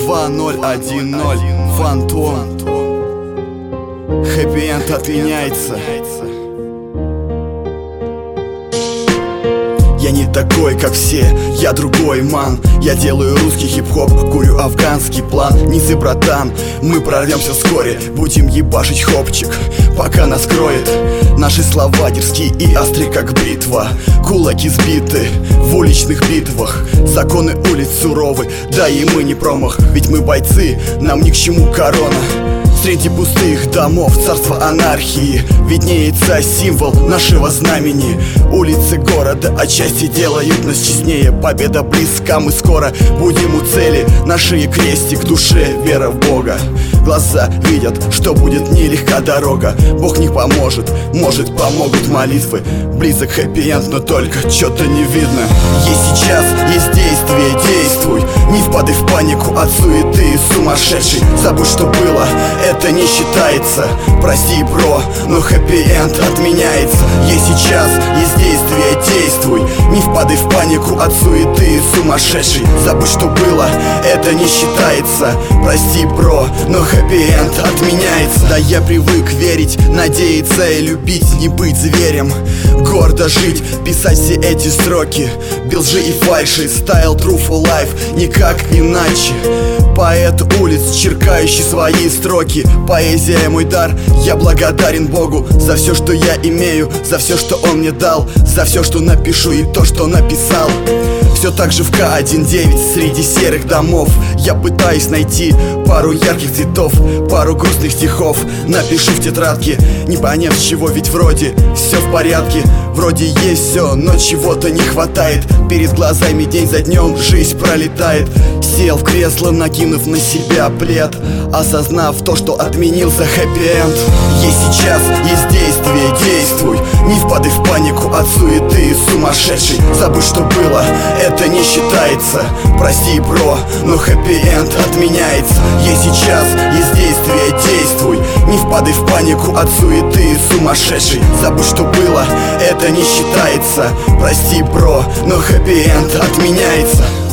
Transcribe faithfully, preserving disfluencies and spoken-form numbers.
два ноль один ноль Фантом. Хэппи-энд отменяется. Я не такой, как все, я другой, ман. Я делаю русский хип-хоп, курю афганский план. Низы, братан, мы прорвемся вскоре. Будем ебашить хопчик, пока нас кроет. Наши слова дерзкие и остры, как бритва. Кулаки сбиты в уличных битвах. Законы улиц суровы, да и мы не промах. Ведь мы бойцы, нам ни к чему корона. Среди пустых домов царство анархии виднеется символ нашего знамени. Улицы города отчасти делают нас честнее. Победа близка, мы скоро будем у цели. На шее крестик, в душе вера в Бога. Глаза видят, что будет нелегка дорога. Бог не поможет, может помогут молитвы. Близок хэппи-энд, но только чё-то не видно. Есть сейчас, есть действие, действуй. Не впадай в панику от суеты сумасшедший. Забудь, что было, это не считается. Прости, бро, но хэппи-энд отменяется. Есть сейчас, есть действие, действуй. Не впадай в панику от суеты сумасшедший. Забудь, что было, это не считается. Прости, бро, но хэппи-энд отменяется. Да я привык верить, надеяться и любить, не быть зверем. Гордо жить, писать все эти строки. Без лжи и фальши, style true for life, никак иначе. Поэт улиц, черкающий свои строки. Поэзия мой дар, я благодарен Богу за все, что я имею, за все, что Он мне дал, за все, что напишу и то, что написал. Все так же в ка один девять среди серых домов. Я пытаюсь найти пару ярких цветов, пару грустных стихов. Напишу в тетрадке, не поняв чего, ведь вроде все в порядке. Вроде есть все, но чего-то не хватает. Перед глазами день за днем жизнь пролетает. Сел в кресло, накинув на себя плед, осознав то, что отменился хэппи-энд. Есть сейчас, есть действие, действуй. Не впадай в панику от суеты сумасшедший. Забудь, что было, это не считается. Прости, бро, но хэппи-энд отменяется. Есть сейчас, есть действие, действуй. Не впадай в панику от суеты сумасшедший. Забудь, что было, это не считается. Прости, бро, но хэппи-энд отменяется.